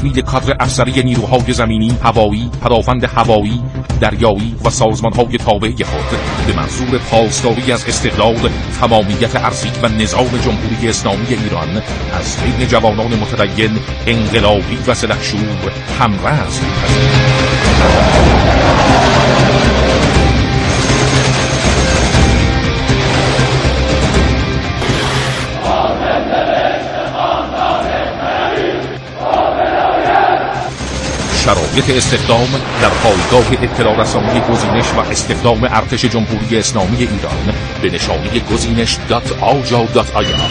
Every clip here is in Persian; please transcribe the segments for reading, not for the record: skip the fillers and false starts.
تکمیل کادر افسری نیروهای زمینی، هوایی، پدافند هوایی، دریایی و سازمان‌های تابع خود به منظور پاسداری از استقلال، تمامیت ارضی و نظام جمهوری اسلامی ایران از بین جوانان متدین، انقلابی و سلحشور همرز می‌پذیرد. شرایط استخدام در پایگاه اطلاع رسانی گزینش و استخدام ارتش جمهوری اسلامی ایران به نشانی گزینش.aja.ir.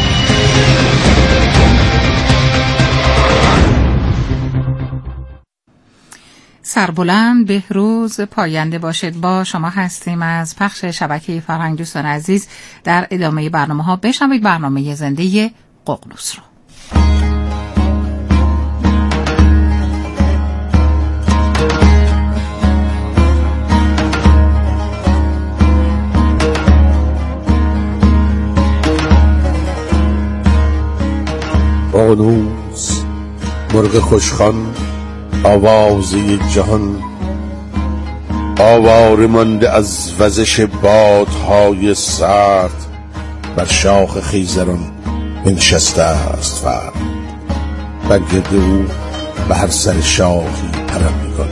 سربلند بهروز پاینده باشد. با شما هستیم از پخش شبکه فرهنگ. دوستان عزیز، در ادامه برنامه ها بشنوید برنامه زنده ققنوس رو. ققنوس مرغ خوشخوان، آوازه جهان، آواره مانده از وزش بادهای سرد، بر شاخ خیزران بنشسته است فرد، بر گرد او به هر سر شاخی پرم می‌کند.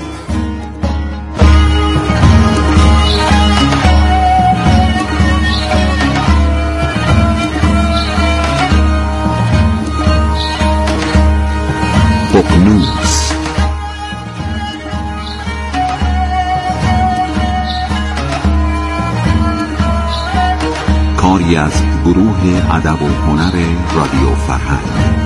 ققنوس کاری از گروه ادب و هنر رادیو فرهنگ.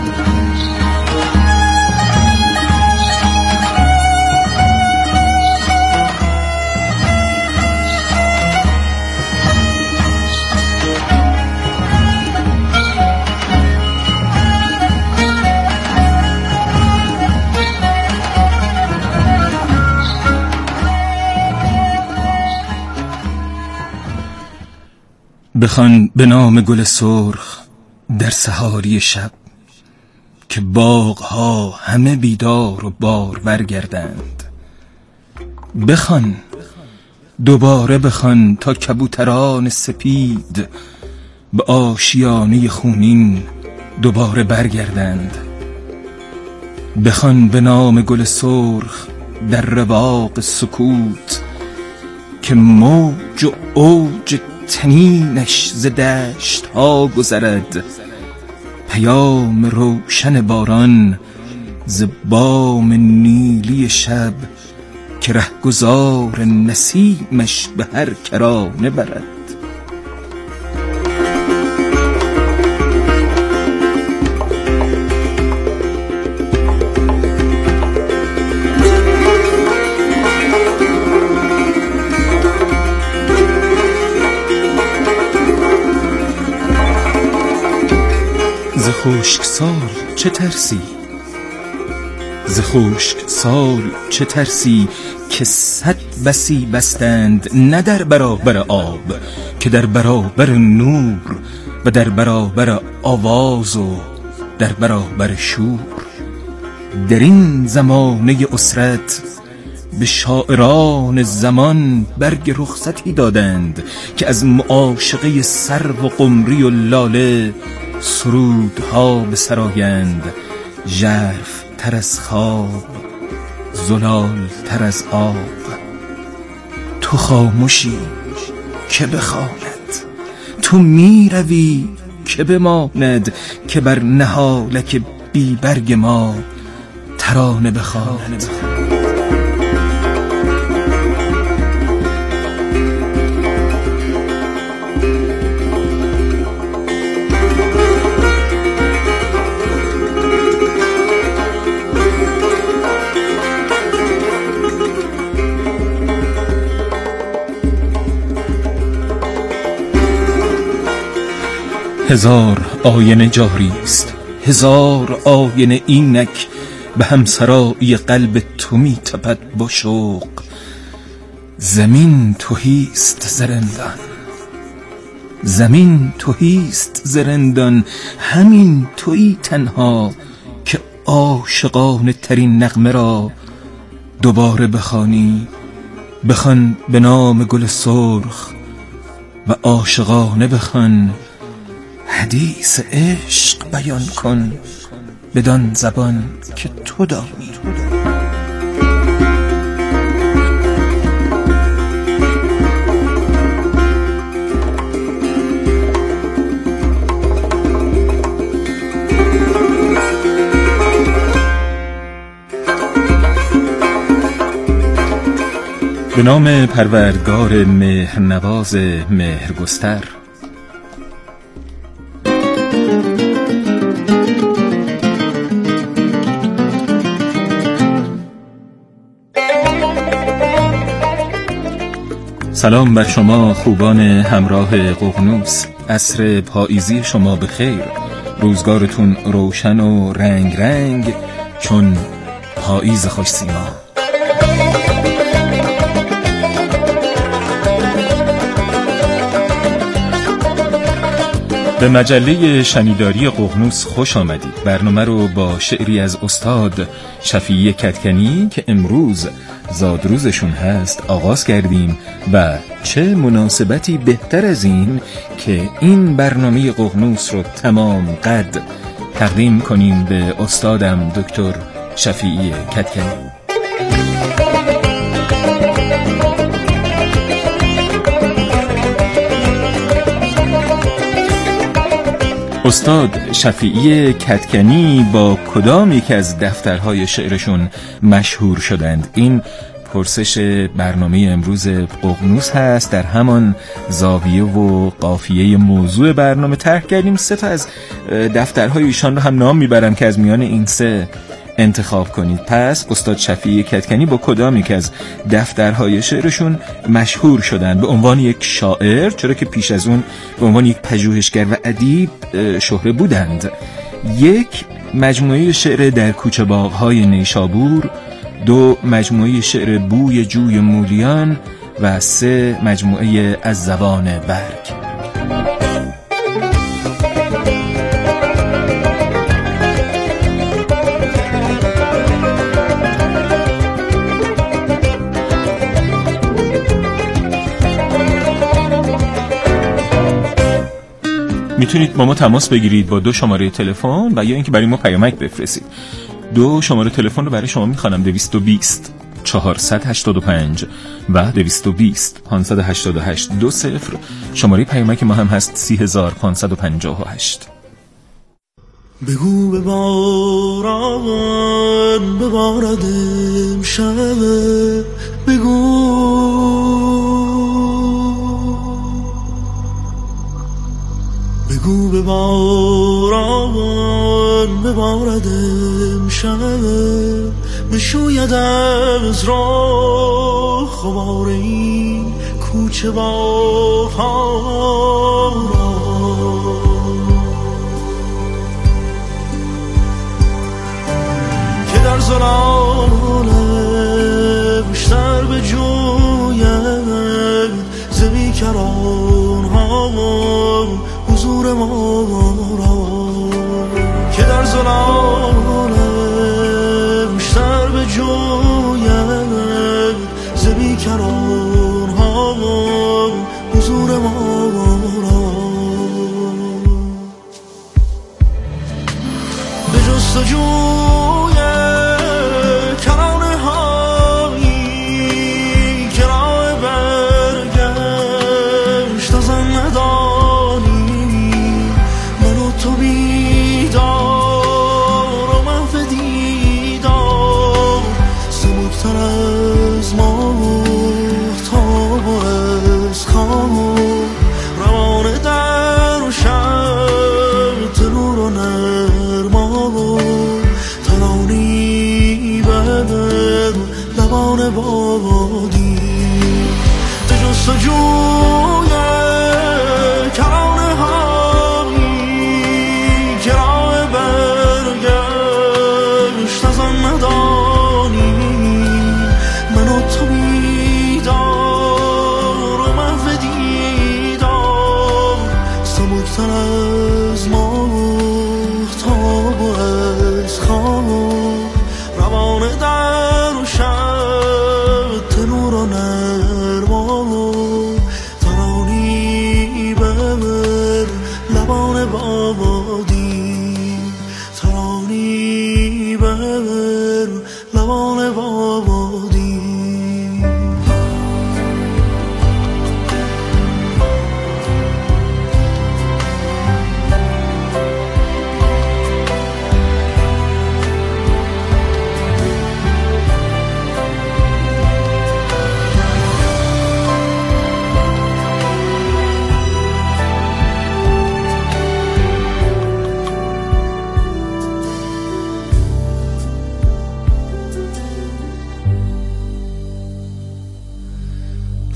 بخوان به نام گل سرخ در سحاری شب، که باغها همه بیدار و بارور گردند. بخوان دوباره، بخوان تا کبوتران سپید به آشیانه خونین دوباره برگردند. بخوان به نام گل سرخ در رواق سکوت، که موج و اوج تنینش ز دشت ها گذرد. پیام روشن باران ز بام نیلی شب، که رهگذار نسیمش به هر کرانه برد. ز خشک سال چه ترسی، ز خشک سال چه ترسی، که صد بسی بستند نه در برابر آب، که در برابر نور و در برابر آواز و در برابر شور. در این زمانه اسرت به شاعران زمان برگ رخصتی دادند، که از معاشقه سرو و قمری و لاله سرودها به سرایند. ژرف تر از خواب، زلال تر از آب، تو خاموشی که بخواند، تو می روی که بماند، که بر نهالک بی برگ ما ترانه بخواند. هزار آینه جاری است، هزار آینه اینک به همسرایی قلب تو می تپد با شوق. زمین تهیست زرندان، زمین تهیست زرندان، همین تویی تنها که عاشقانه ترین نغمه را دوباره بخوانی، بخوان به نام گل سرخ و عاشقانه بخوان، حدیث عشق بیان کن بدان زبان که تو دانی. به نام پروردگار مهرنواز مهرگستر. سلام بر شما خوبان همراه ققنوس. عصر پاییزی شما به خیر، روزگارتون روشن و رنگ رنگ چون پاییز خوش سیما. به مجله شنیداری ققنوس خوش آمدید. برنامه رو با شعری از استاد شفیعی کدکنی که امروز زادروزشون هست آغاز کردیم و چه مناسبتی بهتر از این که این برنامه ققنوس رو تمام قد تقدیم کنیم به استادم دکتر شفیعی کدکنی. استاد شفیعی کدکنی با کدام یک از دفترهای شعرشون مشهور شدند؟ این پرسش برنامه امروز ققنوس هست. در همان زاویه و قافیه موضوع برنامه طرح کردیم 3 تا از دفترهای ایشان رو هم نام میبرم که از میان این 3 انتخاب کنید. پس استاد شفیعی کدکنی با کدام یک از دفترهای شعرشون مشهور شدند به عنوان یک شاعر، چرا که پیش از اون به عنوان یک پژوهشگر و ادیب شهره بودند؟ 1 مجموعه شعر در کوچه باغ‌های نیشابور، 2 مجموعه شعر بوی جوی مولیان و 3 مجموعه از زبان برگ. میتونید با ما تماس بگیرید با 2 شماره تلفن و یا اینکه برای ما پیامک بفرستید. 2 شماره تلفن رو برای شما میخوانم: 220 485 و 220 588 20. شماره پیامک ما هم هست 30558. بگو بباران ببارد امشب، بگو بباران ببارد امشب، بشوید از راه خمار این کوچه باغ‌ها را، که در ظلالش سر به جوید ز بیکران‌ها حضور ما را، که در ظلالش سر به جوید ز بیکران‌ها حضور ما را، به جستجوی کرانه هایی که راه برگشت از آن ندانی، من و تو بیدار و محو دیدار، سبکتر از ما مهتاب و از خواب، روانه در شب تنور و نرما، ترانی بر لبان بادی، به جستجوی کرانه هایی که راه برگشت از آن ندانی، من و تو بیدار و محو دیدار، سبکتر از ما مهتاب و از خواب،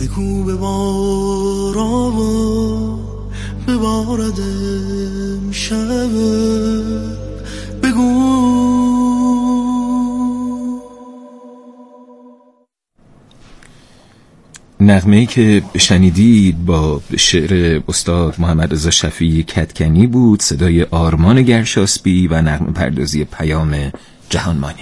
بگو ببارا بباردم شب بگو. نغمه‌ای که شنیدید با شعر استاد محمد رضا شفیعی کدکنی بود، صدای آرمان گرشاسبی و نغمه پردازی پیام جهانمانی.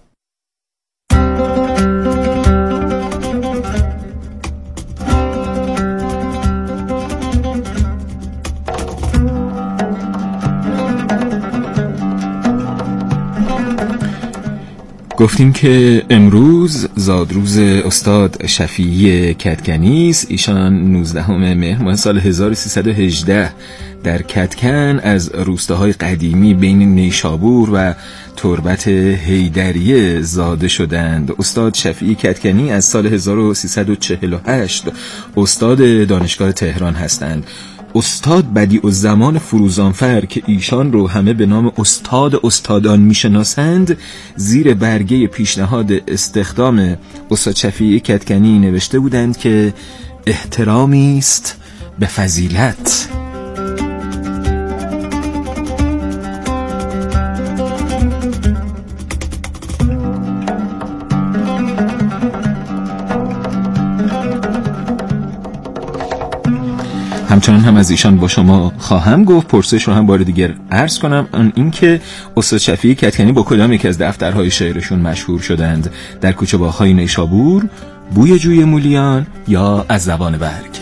گفتیم که امروز زادروز استاد شفیعی کدکنی است. ایشان 19 مهر ماه سال 1318 در کدکن از روستاهای قدیمی بین نیشابور و تربت حیدریه زاده شدند. استاد شفیعی کدکنی از سال 1348 استاد دانشگاه تهران هستند. استاد بدیع‌الزمان فروزانفر که ایشان رو همه به نام استاد استادان میشناسند، زیر برگه پیشنهاد استخدام استاد شفیعی کدکنی نوشته بودند که احترامی است به فضیلت. همچنان هم از ایشان با شما خواهم گفت. پرسش رو هم بار دیگر عرض کنم، این که استاد شفیعی کدکنی با کدام یک از دفترهای شعرشون مشهور شدند؟ در کوچه باغ‌های نیشابور، بوی جوی مولیان یا از زبان برگ؟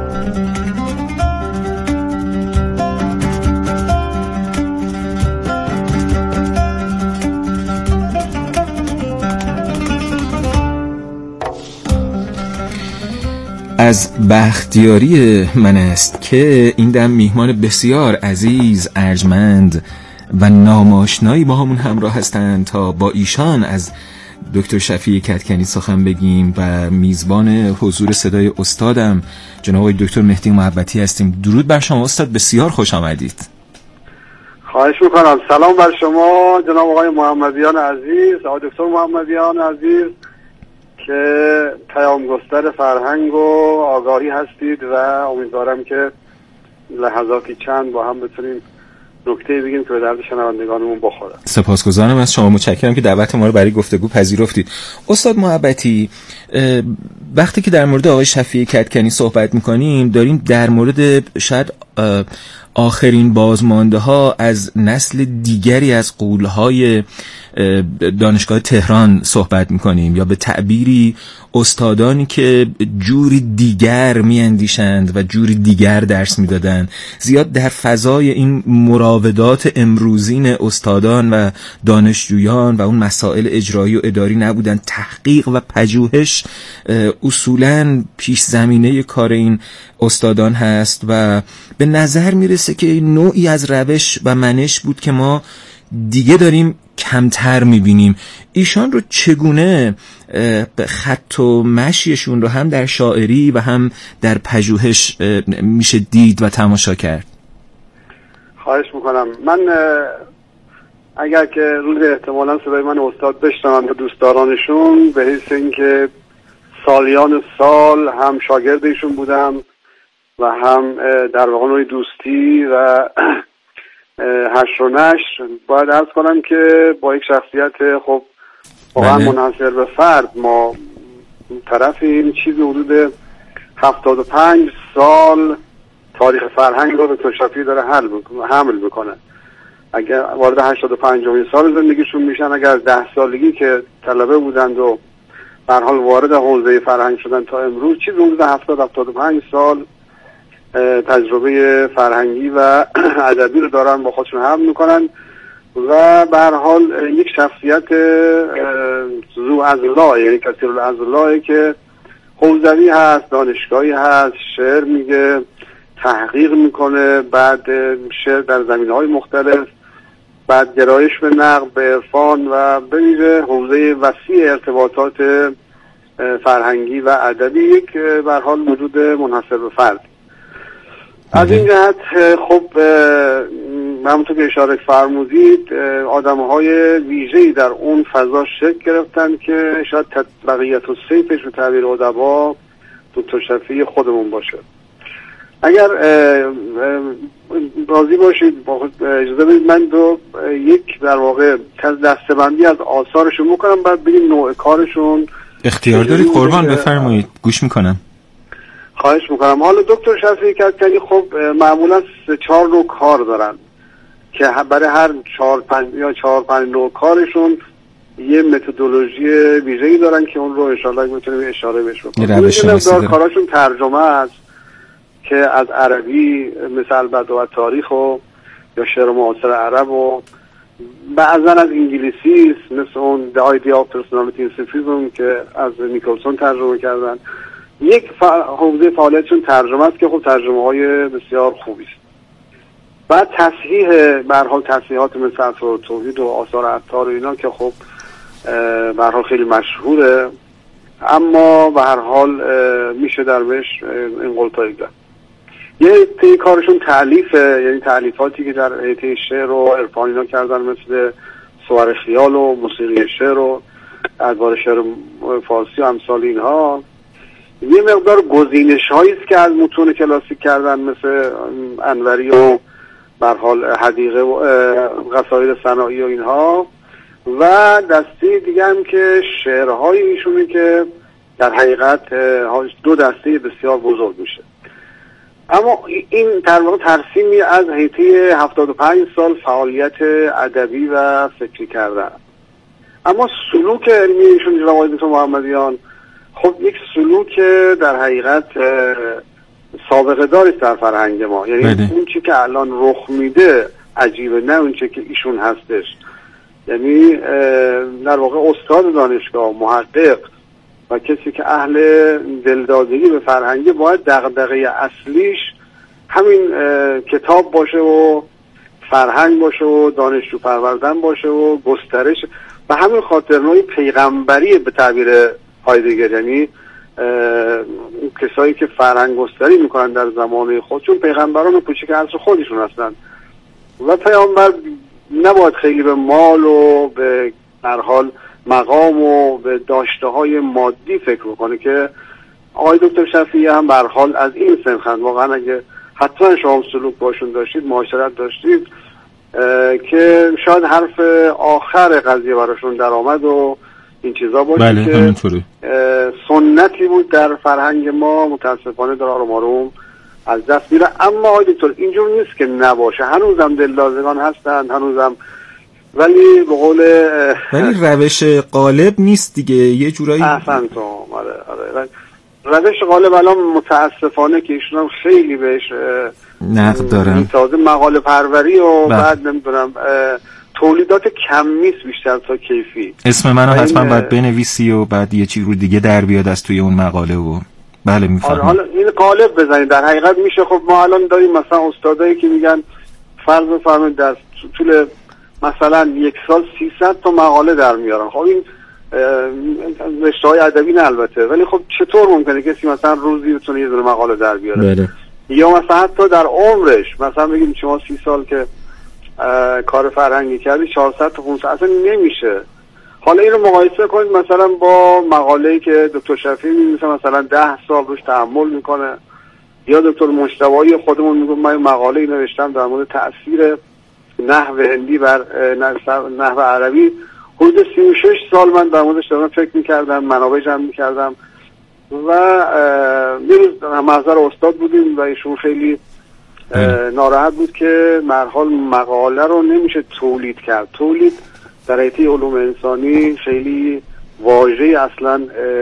از بختیاری من است که این دم میهمان بسیار عزیز، ارجمند و ناماشنایی با همون همراه هستند تا با ایشان از دکتر شفیعی کدکنی سخن بگیم و میزبان حضور صدای استادم جناب آقای دکتر مهدی محبتی هستیم. درود بر شما استاد، بسیار خوش آمدید. خواهش میکنم. سلام بر شما جناب آقای محمدیان عزیز، آقای دکتر محمدیان عزیز که پیامگستر فرهنگ و آگاهی هستید و امیدوارم که لحظاتی چند با هم بتونیم نکته بگیم که به درد شنوندگانمون بخوره. سپاسگزارم از شما، متشکرم که دعوت ما رو برای گفتگو پذیرفتید. استاد محبتی، وقتی که در مورد آقای شفیعی کدکنی صحبت میکنیم داریم در مورد شاید آخرین بازمانده ها از نسل دیگری از غول‌های دانشگاه تهران صحبت میکنیم، یا به تعبیری استادانی که جوری دیگر میاندیشند و جوری دیگر درس میدادند. زیاد در فضای این مراودات امروزین استادان و دانشجویان و اون مسائل اجرایی و اداری نبودن. تحقیق و پژوهش اصولاً پیش زمینه کار این استادان هست و به نظر میرسه که نوعی از روش و منش بود که ما دیگه داریم کمتر میبینیم. ایشان رو چگونه خط و مشیشون رو هم در شاعری و هم در پژوهش میشه دید و تماشا کرد؟ خواهش میکنم. من اگر که روز احتمالا صدای من استاد بشنوند و دوستدارانشون، به حیث اینکه سالیان سال هم شاگرد ایشون بودم و هم در واقع نوعی دوستی و حشر و نشر، باید عرض کنم که با یک شخصیت خب واقعا منحصر به فرد ما طرف این چیز حدود 75 سال تاریخ فرهنگ رو دکتر شفیعی داره حمل میکنه. اگر وارد 85مین سال زندگیشون میشن، اگر 10 سالگی که طلبه بودند و به هر حال وارد حوزه فرهنگ شدن تا امروز، چیز حدود 70-75 سال تجربه فرهنگی و ادبی رو دارن با خودشون حمل میکنن و به هر حال یک شخصیت ذو اضلاع، یعنی کثیر الاضلاع که حوزوی هست، دانشگاهی هست، شعر میگه، تحقیق میکنه، بعد شعر در زمینه‌های مختلف، بعد گرایش به نقد، به عرفان و به ویژه حوزه وسیع ارتباطات فرهنگی و ادبی، یک به هر حال وجود منحصر به فرد. از این جهت خب همونطور که اشاره فرمودید آدم‌های ویژه‌ای در اون فضا شکل گرفتن که شاید بقیت و سیفش به تعبیر ادبا دکتر شفیعی خودمون باشه. اگر راضی باشید اجازه بدید من یک در واقع دسته‌بندی از آثارشون میکنم، بعد بگیم نوع کارشون. اختیار دارید قربان، بفرمایید، گوش میکنم. خواهش میکنم. حالا دکتر شفیعی کدکنی خب معمولا 3-4 نوع کار دارن که برای هر 4-5 نوع کارشون یه متدولوژی ویژه‌ای دارن که اون رو انشالله میتونیم اشاره بهش بکنیم. این کاراشون ترجمه است که از عربی مثل البدو و تاریخ و یا شعر معاصر عرب و بعضا از انگلیسی است، مثل اون The Idea of Personality in Sufism که از نیکلسون ترجمه کردن. یک حوزه فعالیتشون ترجمه است که خب ترجمه های بسیار خوبی است. بعد تصحیح، به هر حال تصحیحات مثل اثر توحید و آثار عطار و اینا که خب به هر حال خیلی مشهوره، اما به هر حال میشه درش این قلتایی کرد. یه تی کارشون تعلیفه، یعنی تعلیفاتی که در حیطه شعر و عرفان اینا کردن، مثل صور خیال و موسیقی شعر و ادوار شعر فارسی و امثال اینها. یه مقدار گزینش هایی است که از متون کلاسیک کردن، مثل انوری و به هر حال حدیقه و قصاید صناعی و اینها، و دسته دیگه هم که شعرهای ایشونه که در حقیقت 2 دسته بسیار بزرگ میشه. اما این در واقع ترسیمی از حیطه 75 سال فعالیت ادبی و فکری کردن. اما سلوک علمی ایشون جناب آقای دکتر محمدیان خب یک سلوک در حقیقت سابقه داریست در فرهنگ ما، یعنی اون چی که الان رخ میده عجیبه، نه اون چی که ایشون هستش. یعنی در واقع استاد دانشگاه، محقق و کسی که اهل دلدادگی به فرهنگی باید دغدغه اصلیش همین کتاب باشه و فرهنگ باشه و دانشجو پروردن باشه و گسترش، و همین خاطر نوعی پیغمبری به تعبیر هایدگر، یعنی کسایی که فرهنگ گستری میکنن در زمانه خود، چون پیغمبران کوچیک عصر خودشون هستن و پیامبر نباید خیلی به مال و به هر حال مقام و به داشته های مادی فکر بکنه، که آقای دکتر شفیعی هم به هر حال از این سنخند. واقعا اگه حتما شما سلوک باشون داشتید، معاشرت داشتید، که شاید حرف آخر قضیه براشون در آمد و این چیزا باشه. بله، که سنتی بود در فرهنگ ما، متاسفانه در آروم آروم از دست میره. اما آقای دکتر اینجور نیست که نباشه، هنوزم دلدازگان هستند، هنوزم، ولی به قول ولی روش غالب نیست دیگه، یه جورایی. احسن تو. آره. روش غالب الان متاسفانه که ایشون هم خیلی بهش نقد دارن، تازه مقاله پروری و بعد نمیدونم تولیدات کمیست بیشتر تا کیفی. اسم منو حتما باید بنویسی و بعد یه چیز رو دیگه در بیاد از توی اون مقاله و بله میفهمم. حالا این غالب بزنید در حقیقت میشه. خب ما الان داریم مثلا استادایی که میگن فرض بفرمایید در طول مثلا 1 سال 300 تا مقاله در میارن. خب این رشته‌های ادبی نه البته، ولی خب چطور ممکنه کسی مثلا روزی بتونه یه دونه مقاله در بیاره؟ بله. یا مثلا حتی در عمرش، مثلا بگیم شما 30 سال که کار فرهنگی کردی 400 تا 500 اصلا نمیشه. حالا این رو مقایسه کنید مثلا با مقاله‌ای که دکتر شفیعی می‌نویسه مثلا 10 سال روش تحمل میکنه، یا دکتر مجتبی خودمون میگه من مقاله‌ای نوشتم در مورد تأثیر نحو هندی بر نحو عربی، حدود 36 سال من در موردش دارم فکر میکردم، منابع جمع میکردم و دیروز محضر استاد بودیم و ایشون خیلی ناراحت بود که مرحال مقاله رو نمیشه تولید کرد. تولید در حیطه علوم انسانی خیلی واژه اصلا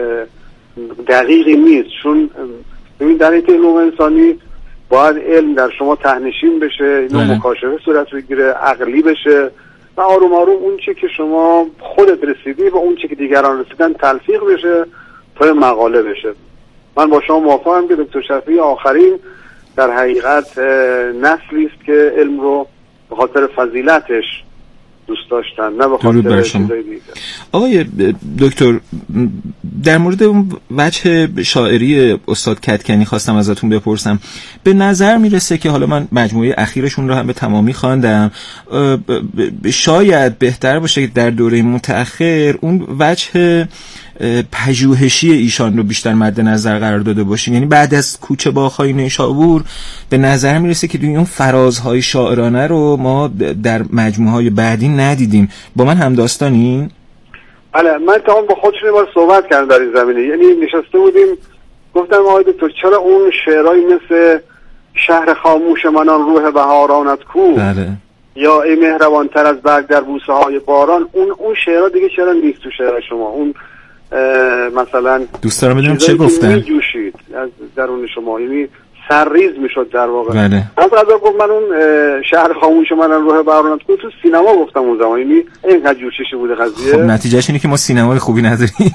دقیقی نیست، چون ببین در حیطه علوم انسانی باید علم در شما تهنشین بشه، اینو مکاشفه صورت بگیره، عقلی بشه و آروم آروم اون چی که شما خودت رسیدی و اون چی که دیگران رسیدن تلفیق بشه تا مقاله بشه. من با شما موافقم که دکتر شفیعی آخرین در حقیقت نسلی است که علم رو به خاطر فضیلتش دوست داشتن، نه به خاطر چیزای دیگه. آقای دکتر در مورد اون وجه شاعری استاد کدکنی خواستم ازتون بپرسم. به نظر میرسه که حالا من مجموعه اخیرشون رو هم به تمامی خواندم، شاید بهتر باشه که در دوره متأخر اون وجه پژوهشی ایشان رو بیشتر مد نظر قرار داده باشین. یعنی بعد از کوچه باغ‌های نیشابور به نظر میرسه که اون فرازهای شاعرانه رو ما در مجموعه‌های بعدی ندیدیم. با من همداستانین؟ بله، من تا با خودشون بار صحبت کردم در این زمینه. یعنی نشسته بودیم گفتم آقای دکتر چرا اون شعرهایی مثل شهر خاموش منان روح بهارانت کو، بله، یا ای مهربانتر از برگ در بوسه های باران، اون شعرها دیگه چرا نیست تو شعر شما؟ اون مثلا دوست دارم بدونم چه گفتن؟ میجوشید از درون شما، یعنی سرریز میشد در واقع. بله. از گفت من اون شهر خاموش منان روح بهارانت کو تو سینما گفتم اون زمان، یعنی اینقدر جوششی بوده قضیه. خب نتیجهش اینه که ما سینمای خوبی نداریم.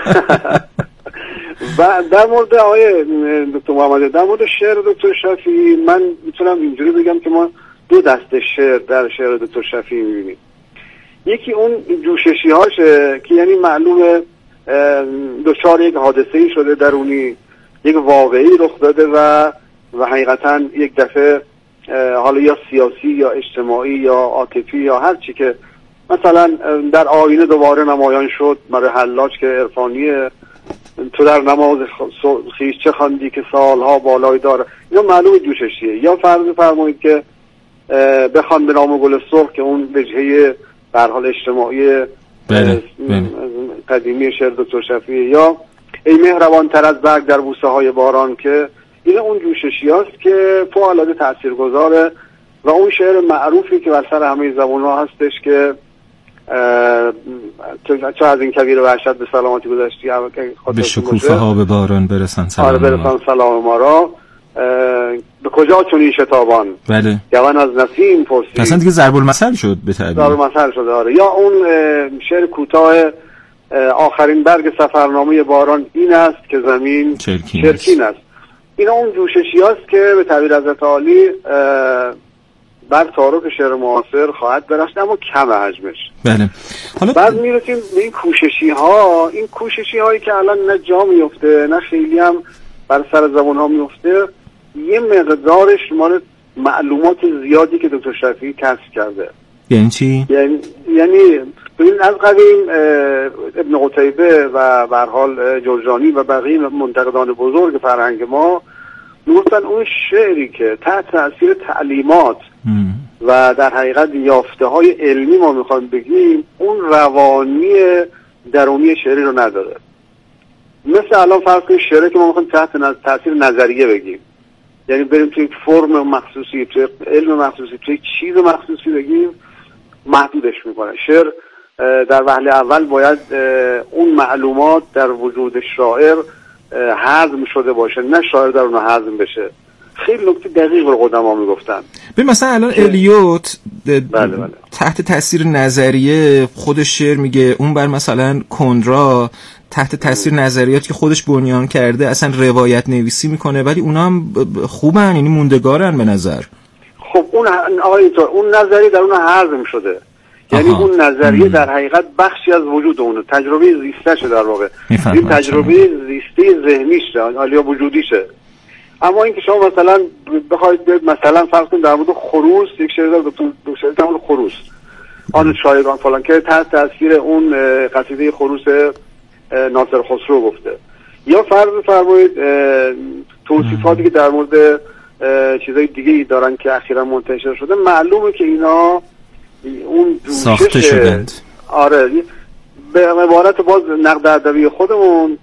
و در مورد آقای دکتر محمد، در مورد شعر دکتر شفیعی من میتونم اینجوری بگم که ما دو دسته شعر در شعر دکتر شفیعی میبینیم. یکی اون جوششی هاشه که یعنی معلومه دچار یک حادثه‌ای شده درونی، یک واقعی رخ داده و حقیقتا یک دفعه حالا یا سیاسی یا اجتماعی یا عاطفی یا هر چی که مثلا در آینه دوباره نمایان شد، برای حلاج که عرفانیه، تو در نماز خیش چه خواندی که سالها بالای داره، یا معلوم جوششیه. یا فرض فرمایید که بخوان به نام گل سرخ که اون وجهه به هر حال اجتماعی قدیمی شعر دکتر شفیعی، یا ای مهربانتر از برگ در بوسه های باران که این اون جوششی هاست که فوق‌العاده تاثیرگذاره و اون شعر معروفی که بر سر همه زبان‌ها هستش که چه از این کبیر وحشت به سلامتی گذشتی، به شکوفه ها به باران برسان سلام برسان سلام ما را، به کجا چونی شتابان، بله، گون از نسیم پرسید. اصلا دیگه ضرب المثل شد به تعبیر، ضرب المثل شد. آره. یا اون شعر کوتاه آخرین برگ سفرنامه باران این است که زمین چرکین است. اینا اون جوششی هاست که به تعبیر حضرت عالی بر تارک شعر معاصر خواهد درخشید، اما کم حجمش. بله. حالا بعد میرسیم به این کوششی هایی که الان نه جا میفته نه خیلی هم بر سر زبان ها میفته، یه مقدارش مال معلومات زیادی که دکتر شفیعی کسب کرده. یعنی چی؟ یعنی ببین از قدیم ابن قتیبه و به هر حال جرجانی و بقیه منتقدان بزرگ فرهنگ ما میگفتن اون شعری که تحت تاثیر تعلیمات و در حقیقت یافته های علمی ما میخوایم بگیم، اون روانی درونی شعری رو نداره. مثل الان فرض کنید شعری که ما میخوایم تحت تاثیر نظریه بگیم، یعنی بریم توی فرم مخصوصی، توی علم مخصوصی، توی چیز مخصوصی بگیم، محدودش میکنه. شعر در وهله اول باید اون معلومات در وجود شاعر هضم شده باشه، نه شاعر در اون هضم بشه. خیلی نکته دقیق رو قدما میگفتن. ببین مثلا الان الیوت بله. تحت تاثیر نظریه خودش شعر میگه، اون بر مثلا کندرا تحت تاثیر نظریاتی که خودش بنیان کرده اصلا روایت نویسی میکنه، ولی اونا هم خوبن، یعنی موندگارن به نظر. خب اون اون نظریه در اون هضم شده، یعنی اون نظریه در حقیقت بخشی از وجود اونه، تجربه زیستشه در واقع. این تجربه زیستی ذهنیشه یا وجودیشه. اما اینکه شما مثلا بخواید مثلا فرض کنید در مورد خروس یک شعر در مورد خروس، آن شاعران فلان که تحت تاثیر اون قصیده خروس ناصر خسرو گفته، یا فرض فرمایید توصیفاتی که در مورد چیزای دیگه ای دارن که اخیرا منتشر شده، معلومه که اینا اون ساخته شدند. آره، به عبارت باز نقد ادبی خودمون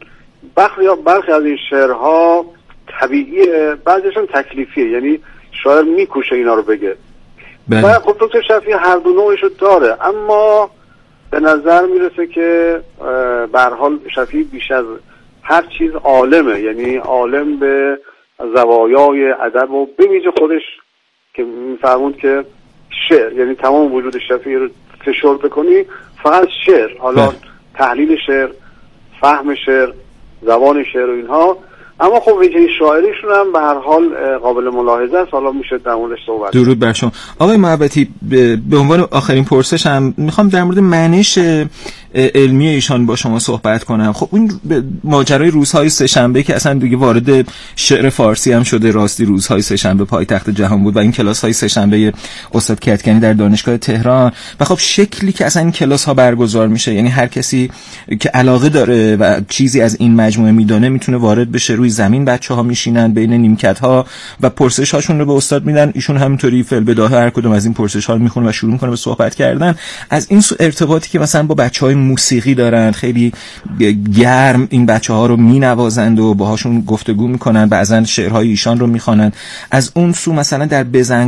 برخی از این شعرها طبیعیه، بعضیشون تکلیفیه، یعنی شاعر میکوشه اینا رو بگه. و خب دکتر شفیعی هر دو نوعشو داره، اما به نظر میرسه که به هر حال شفیعی بیش از هر چیز عالمه، یعنی عالم به زوایای ادب و به ویژه خودش که میفرمود که شعر، یعنی تمام وجود شفیعی رو فشرده بکنی فقط شعر، حالا تحلیل شعر، فهم شعر، زبان شعر و اینها. اما خب وجه شاعریشون هم به هر حال قابل ملاحظه است، حالا میشه در موردش صحبت. درود بر شما آقای محبتی. به عنوان آخرین پرسش هم میخوام در مورد منش علمی ایشان با شما صحبت کنم. خب این ماجرای روزهای سه‌شنبه که اصلا دیگه وارد شعر فارسی هم شده، راستی روزهای سه‌شنبه پایتخت جهان بود و این کلاس‌های سه‌شنبه استاد کدکنی در دانشگاه تهران و خب شکلی که اصلا این کلاس‌ها برگزار میشه، یعنی هر کسی که علاقه داره و چیزی از این مجموعه میدونه میتونه وارد بشه، روی زمین بچه‌ها میشینن بین نیمکت‌ها و پرسش‌هاشون رو به استاد میدن، ایشون همینطوری فعل هر کدوم از این پرسش‌ها رو میخونه و شروع میکنه به صحبت کردن. از این سو ارتباطی که مثلا با بچه‌های موسیقی دارن، خیلی گرم این بچه‌ها رو مینوازند و باهاشون گفتگو میکنن، بعضن شعرهای ایشان رو میخوانند. از اون سو مثلا در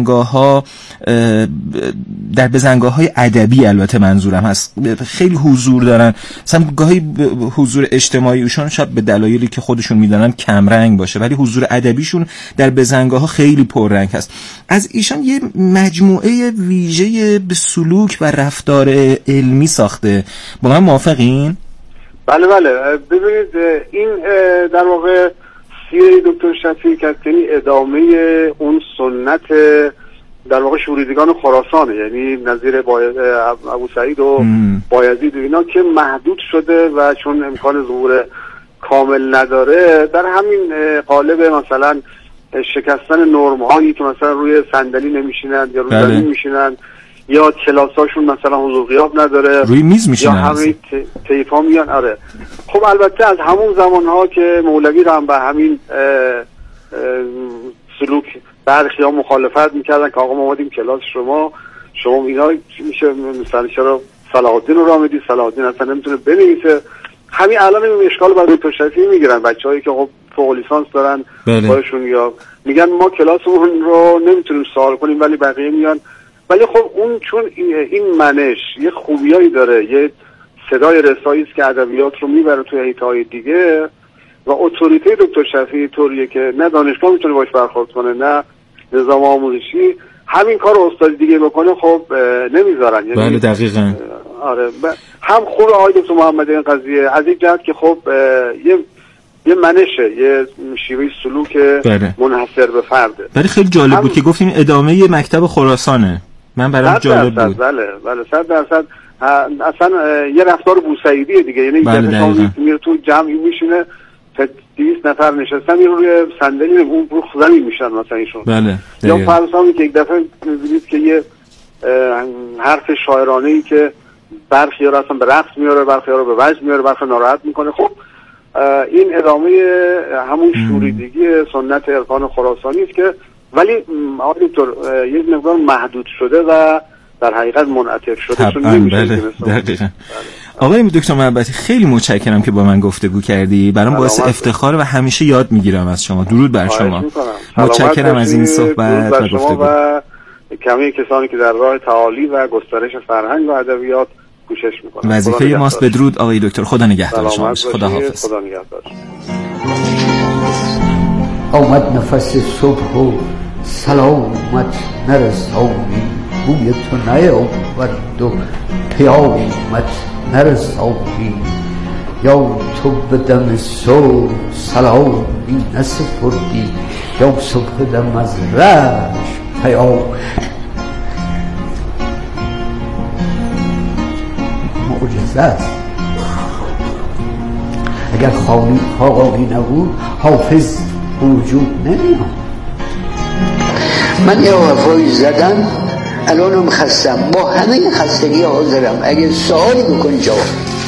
بزنگاه‌های ادبی، البته منظورم هست، خیلی حضور دارن. مثلا گاهی حضور اجتماعی ایشون شاید به دلایلی که خودشون میدونن کم رنگ باشه، ولی حضور ادبیشون در بزنگاه‌ها خیلی پررنگ هست. از ایشان یه مجموعه ویژه به سلوک و رفتار علمی ساخته. با من موافقین؟ بله ببینید این در واقع سیره دکتر شفیعی کدکنی ادامه اون سنت در واقع شوریدگان خراسانه، یعنی نظیر ابو سعید و بایزید و اینا که محدود شده و چون امکان ظهور کامل نداره در همین قالب مثلا شکستن نرم هایی که مثلا روی صندلی نمیشینن یا روی زمین میشینن یا کلاساشون مثلا حضور غیاب نداره، روی میز میشینن یا همین تیفا میان. آره خب البته از همون زمان ها که مولوی رو هم به همین سلوک برخی ها مخالفت میکردن که آقا ما اومدیم کلاس شما اینا میشه مثلا چرا صلاح الدین رو میدید، صلاح الدین اصلا نمیتونه بنویسه. همین الان این اشکال برای دکتر شفیعی میگیرن بچه‌هایی که خب فوق لیسانس دارن خودشون، یا میگن ما کلاسمون رو نمیتونیم سوال کنیم ولی بقیه میان. ولی خب اون چون این منش یه خوبیایی داره، یه صدای رسایی است که ادبیات رو میبره توی حیطه‌های دیگه و اتوریته دکتر شفیعی طوریه که نه دانشگاه میتونه باش برخورد کنه نه نظام آموزشی. همین کار استاد دیگه بکنه خب نمیذارن. یعنی بله دقیقاً. آره هم خوب آقای دکتر محمدی این قضیه از این جهت که خب یه منشه، یه شیوه سلوک منحصر به فرده. ولی خیلی جالب بود که گفتیم ادامه مکتب خراسانه. من برام جالب بود. بله 100% اصلا یه رفتار بوسعیدیه دیگه، یعنی میره تو جمعی میشینه 200 نفر نشستن روی صندلی اون رو زمین میشن مثلا ایشون. بله یا فرضاً که یک دفعه می‌بینید که یه حرف شاعرانه‌ای که برخی‌ها رو اصلا به رقص میاره، برخی‌ها رو به وجد میاره، برخی‌ها ناراحت میکنه. خب این ادامه همون شوریدگی سنت عرفان خراسانی است که ولی آقای دکتر یه مقدار محدود شده و در حقیقت منعطف شده. بله دقیقاً. آقای دکتر محبتی خیلی متشکرم که با من گفتگو کردی، برام باعث افتخاره و همیشه یاد میگیرم از شما. درود بر شما. متشکرم از این صحبت و گفتگو و کمی کسانی که در راه تعالی و گسترش فرهنگ و ادبیات کوشش میکنن. وظیفه ماست. بدرود آقای دکتر. خدا نگهدار شما. خدا حافظ. خدا نگهدار. آمد نفس صبح و سلامت نرسانی، بوی تو نیاورد و پیامت نرسانی، یا تو به دم صبح سلامی نسپردی، یا صبح دم از رشک پیام. معجزه است. اگر خاقانی نبود حافظ وجود نمیاد. من یه وفایی زدم الانم خستم، با همه خستگی حاضرم. اگه سوالی بکنی جواب.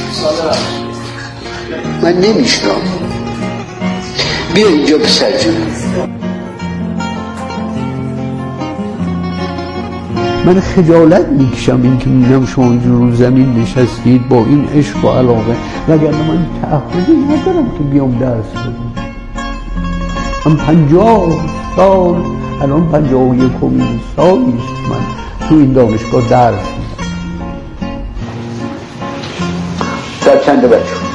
من نمیشنم. بیا اینجا پسر جون. من خجالت میکشم این که میبینم شما اینجور رو زمین نشستید با این عشق و علاقه، وگرنه من تعهدی ندارم که بیام درس بدم. من 50 سال الان 51 سالیست من تو این دانشگاه درس میدم. در چند بچه